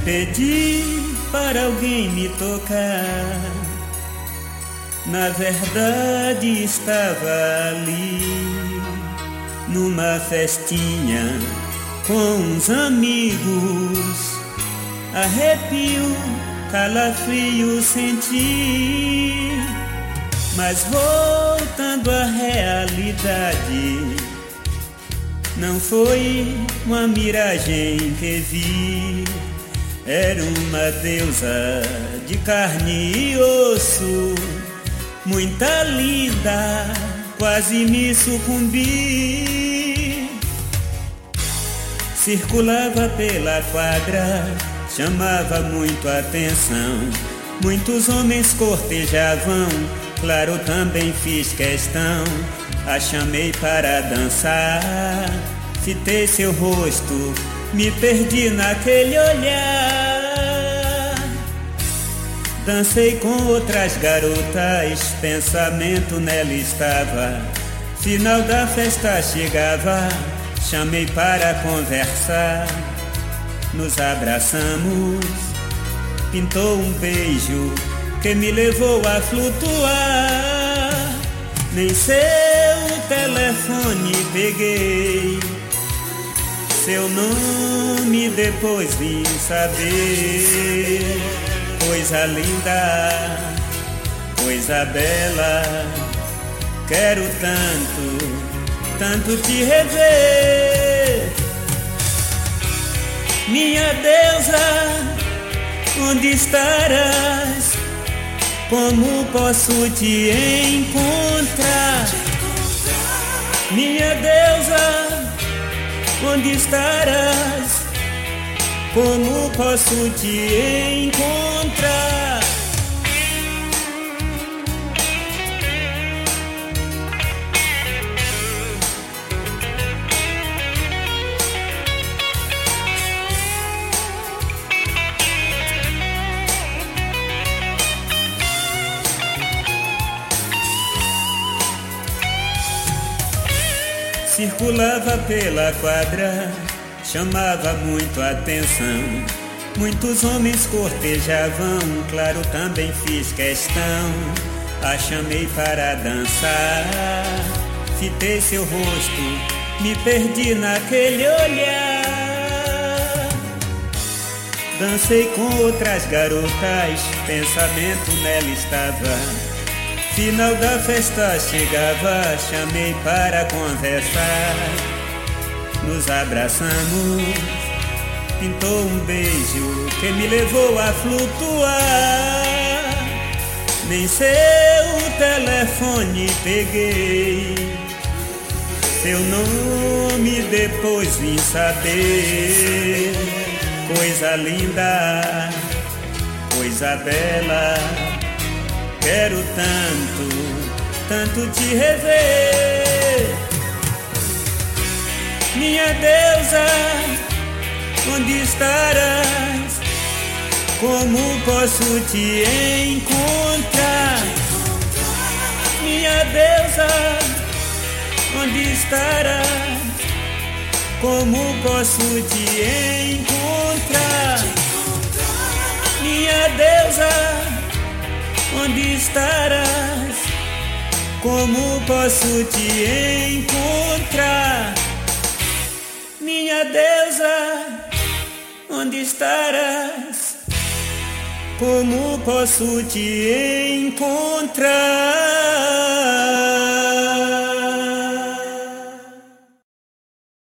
Pedi para alguém me tocar. Na verdade estava ali, numa festinha com uns amigos. Arrepio, calafrio senti, mas voltando à realidade, não foi uma miragem que vi. Era uma deusa de carne e osso, muita linda, quase me sucumbi. Circulava pela quadra, chamava muito a atenção. Muitos homens cortejavam, claro, também fiz questão. A chamei para dançar, fitei seu rosto, me perdi naquele olhar. Dancei com outras garotas, pensamento nela estava. Final da festa chegava, chamei para conversar. Nos abraçamos, pintou um beijo que me levou a flutuar. Nem seu telefone peguei, seu nome depois vim saber. Coisa linda, coisa bela, quero tanto, tanto te rever. Minha deusa, onde estarás? Como posso te encontrar? Minha deusa, onde estarás? Como posso te encontrar? Circulava pela quadra, chamava muito a atenção. Muitos homens cortejavam, claro, também fiz questão. A chamei para dançar, fitei seu rosto, me perdi naquele olhar. Dancei com outras garotas, pensamento nela estava. Final da festa chegava, chamei para conversar. Nos abraçamos, pintou um beijo que me levou a flutuar. Nem seu telefone peguei, seu nome depois vim saber. Coisa linda, coisa bela, quero tanto, tanto te rever. Minha deusa, onde estarás? Como posso te encontrar? Minha deusa, onde estarás? Como posso te encontrar? Minha deusa, onde estarás? Como posso te encontrar? Minha deusa, onde estarás? Como posso te encontrar?